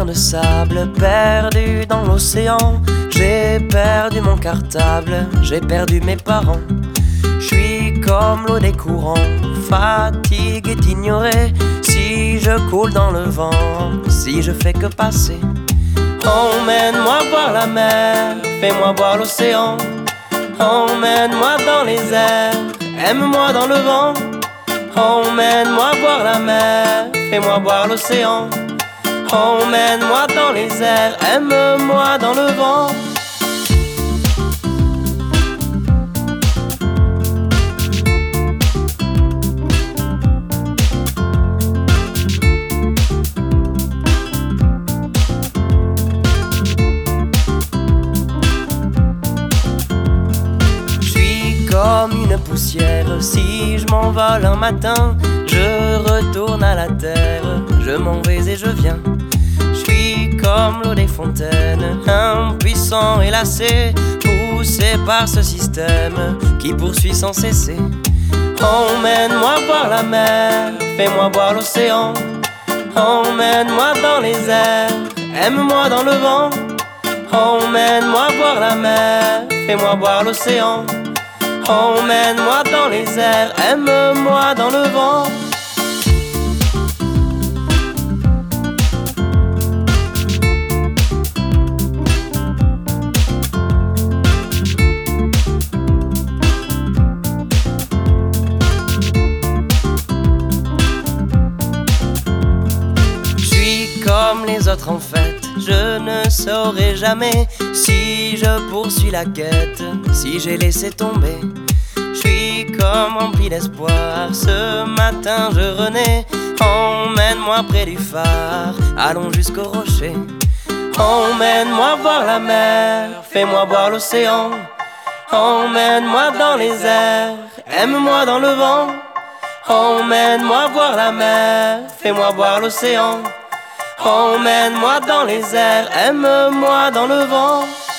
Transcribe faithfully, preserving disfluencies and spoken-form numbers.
mer de sable, perdu dans l'océan. J'ai perdu mon cartable, j'ai perdu mes parents. J'suis comme l'eau des courants, fatigué d'ignorer. Si je coule dans le vent, si je fais que passer. Emmène-moi voir la mer, fais-moi voir l'océan. Emmène-moi dans les airs, aime-moi dans le vent. Emmène-moi voir la mer, fais-moi voir l'océan. Emmène-moi dans les airs, aime-moi dans le vent. Comme une poussière, si je m'envole un matin, je retourne à la terre, je m'en vais et je viens. Je suis comme l'eau des fontaines, impuissant et lassé, poussé par ce système qui poursuit sans cesser. Emmène-moi voir la mer, fais-moi voir l'océan. Emmène-moi dans les airs, aime-moi dans le vent. Emmène-moi voir la mer, fais-moi voir l'océan. Emmène-moi dans les airs, aime-moi dans le vent. Je suis comme les autres en fait, je ne saurai jamais si je poursuis la quête, si j'ai laissé tomber. Je suis comme rempli d'espoir, ce matin je renais. Emmène-moi près du phare, allons jusqu'au rocher. Emmène-moi voir la mer, fais-moi voir l'océan. Emmène-moi dans les airs, aime-moi dans le vent. Emmène-moi voir la mer, fais-moi voir l'océan. Emmène-moi dans les airs, aime-moi dans le vent.